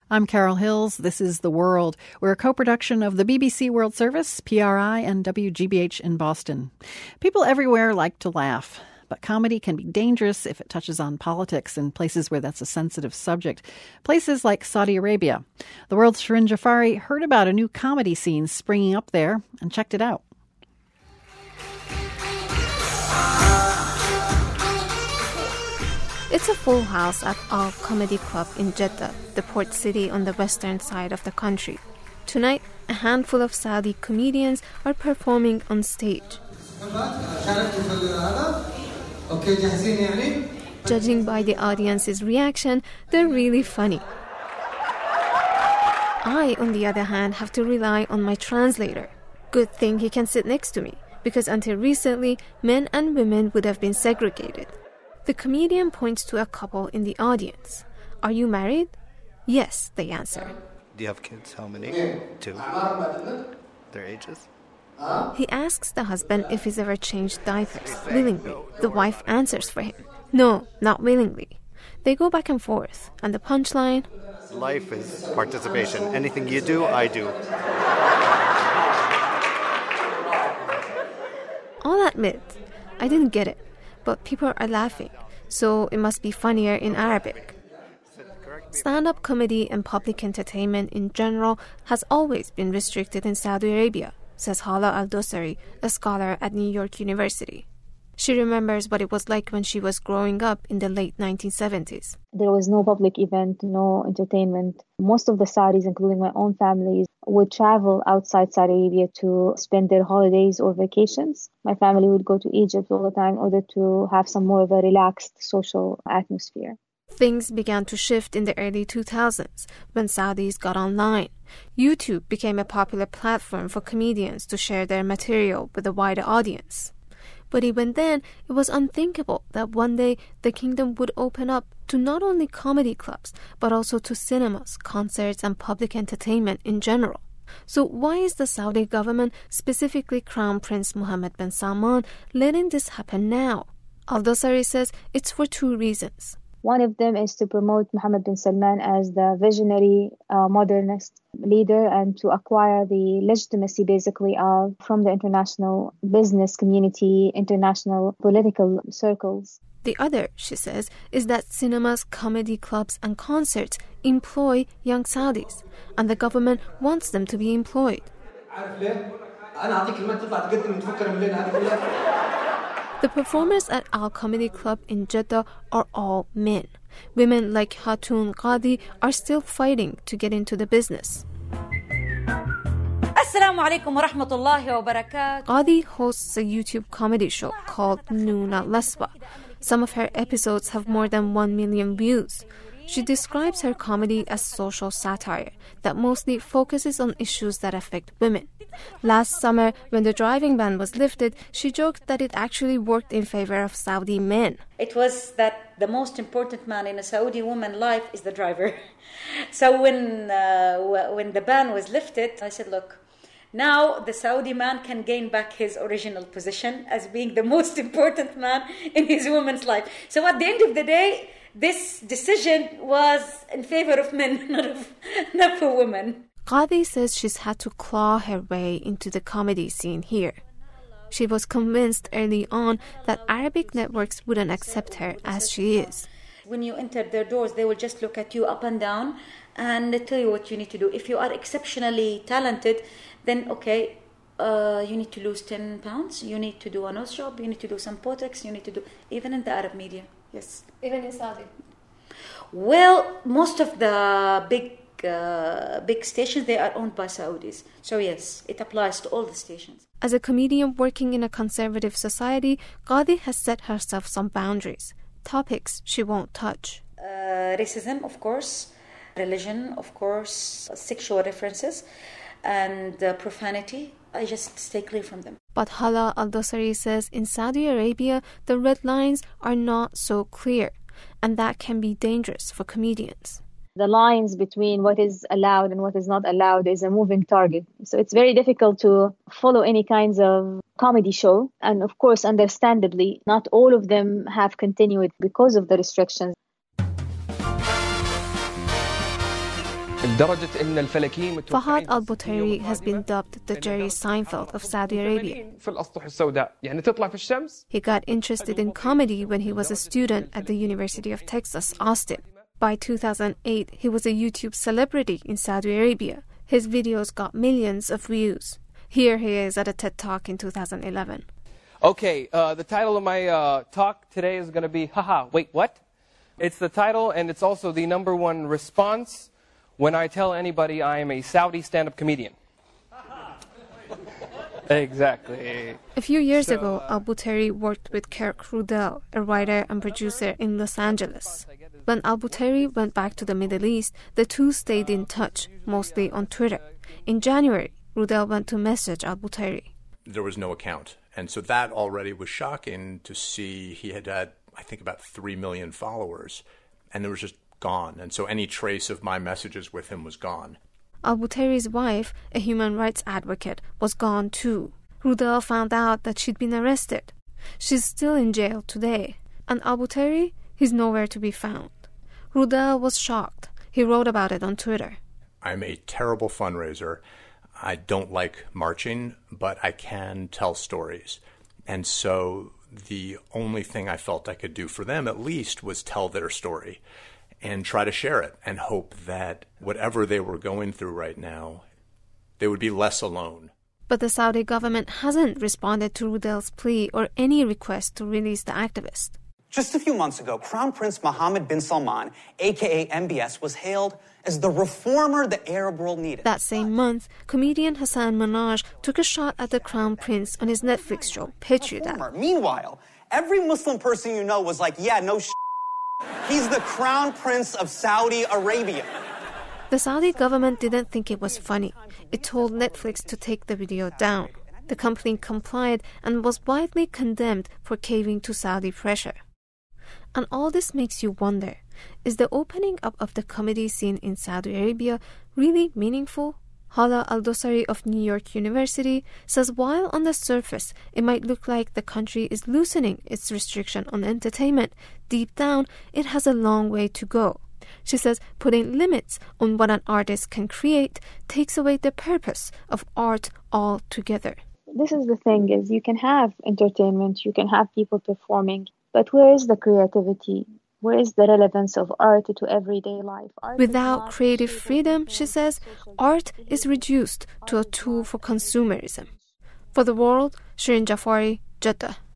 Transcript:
I'm Carol Hills. This is The World. We're a co-production of the BBC World Service, PRI, and WGBH in Boston. People everywhere like to laugh, but comedy can be dangerous if it touches on politics in places where that's a sensitive subject. Places like Saudi Arabia. The World's Shirin Jafari heard about a new comedy scene springing up there and checked it out. It's a full house at Al Comedy Club in Jeddah, the port city on the western side of the country. Tonight, a handful of Saudi comedians are performing on stage. Judging by the audience's reaction, they're really funny. I, on the other hand, have to rely on my translator. Good thing he can sit next to me, because until recently, men and women would have been segregated. The comedian points to a couple in the audience. Are you married? Yes, they answer. Do you have kids? How many? 2. Their ages? He asks the husband if he's ever changed diapers, willingly. The wife answers for him. No, not willingly. They go back and forth, and the punchline? Life is participation. Anything you do, I do. I'll admit, I didn't get it. But people are laughing, so it must be funnier in Arabic. Stand-up comedy and public entertainment in general has always been restricted in Saudi Arabia, says Hala Al-Dosari, a scholar at New York University. She remembers what it was like when she was growing up in the late 1970s. There was no public event, no entertainment. Most of the Saudis, including my own family, would travel outside Saudi Arabia to spend their holidays or vacations. My family would go to Egypt all the time in order to have some more of a relaxed social atmosphere. Things began to shift in the early 2000s when Saudis got online. YouTube became a popular platform for comedians to share their material with a wider audience. But even then, it was unthinkable that one day the kingdom would open up to not only comedy clubs, but also to cinemas, concerts, and public entertainment in general. So why is the Saudi government, specifically Crown Prince Mohammed bin Salman, letting this happen now? Al-Dosari says it's for 2 reasons. One of them is to promote Mohammed bin Salman as the visionary modernist leader and to acquire the legitimacy basically from the international business community, international political circles. The other, she says, is that cinemas, comedy clubs and concerts employ young Saudis, and the government wants them to be employed. The performers at Al Comedy Club in Jeddah are all men. Women like Hatun Qadi are still fighting to get into the business. Qadi hosts a YouTube comedy show called Noona Laswa. Some of her episodes have more than 1 million views. She describes her comedy as social satire that mostly focuses on issues that affect women. Last summer, when the driving ban was lifted, she joked that it actually worked in favor of Saudi men. It was that the most important man in a Saudi woman's life is the driver. So when the ban was lifted, I said, look, now the Saudi man can gain back his original position as being the most important man in his woman's life. So at the end of the day, this decision was in favor of men, not for women. Qadi says she's had to claw her way into the comedy scene here. She was convinced early on that Arabic networks wouldn't accept her as she is. When you enter their doors, they will just look at you up and down and they tell you what you need to do. If you are exceptionally talented, then okay, you need to lose 10 pounds, you need to do a nose job, you need to do some Botox, you need to do, even in the Arab media, yes. Even in Saudi? Well, most of the big stations, they are owned by Saudis. So yes, it applies to all the stations. As a comedian working in a conservative society, Qadi has set herself some boundaries, topics she won't touch. Racism, of course, religion, of course, sexual references, and profanity. I just stay clear from them. But Hala Al-Dosari says in Saudi Arabia, the red lines are not so clear, and that can be dangerous for comedians. The lines between what is allowed and what is not allowed is a moving target. So it's very difficult to follow any kinds of comedy show. And of course, understandably, not all of them have continued because of the restrictions. Fahad al-Boutairi has been dubbed the Jerry Seinfeld of Saudi Arabia. He got interested in comedy when he was a student at the University of Texas, Austin. By 2008, he was a YouTube celebrity in Saudi Arabia. His videos got millions of views. Here he is at a TED Talk in 2011. Okay, the title of my talk today is going to be, wait, what? It's the title, and it's also the #1 response when I tell anybody I am a Saudi stand-up comedian. Exactly. A few years ago, al-Boutairi worked with Kirk Rudell, a writer and producer in Los Angeles. When al-Boutairi went back to the Middle East, the two stayed in touch, mostly on Twitter. In January, Rudell went to message al-Boutairi. There was no account. And so that already was shocking to see. He had, I think, about 3 million followers, and there was just gone. And so any trace of my messages with him was gone. Al-Boutairi's wife, a human rights advocate, was gone too. Rudell found out that she'd been arrested. She's still in jail today. And al-Boutairi, he's nowhere to be found. Rudell was shocked. He wrote about it on Twitter. I'm a terrible fundraiser. I don't like marching, but I can tell stories. And so the only thing I felt I could do for them, at least, was tell their story and try to share it and hope that whatever they were going through right now, they would be less alone. But the Saudi government hasn't responded to Rudell's plea or any request to release the activist. Just a few months ago, Crown Prince Mohammed bin Salman, a.k.a. MBS, was hailed as the reformer the Arab world needed. That same month, comedian Hassan Minhaj took a shot at the Crown Prince on his Netflix show, Patriot. Meanwhile, every Muslim person you know was like, yeah, no shit. He's the Crown Prince of Saudi Arabia. The Saudi government didn't think it was funny. It told Netflix to take the video down. The company complied and was widely condemned for caving to Saudi pressure. And all this makes you wonder, is the opening up of the comedy scene in Saudi Arabia really meaningful? Hala Al-Dosari of New York University says while on the surface it might look like the country is loosening its restriction on entertainment, deep down it has a long way to go. She says putting limits on what an artist can create takes away the purpose of art altogether. This is the thing, is you can have entertainment, you can have people performing, but where is the creativity? Where is the relevance of art to everyday life? Without creative freedom, she says, art is reduced to a tool for consumerism. For The World, Shirin Jafari, Jeddah.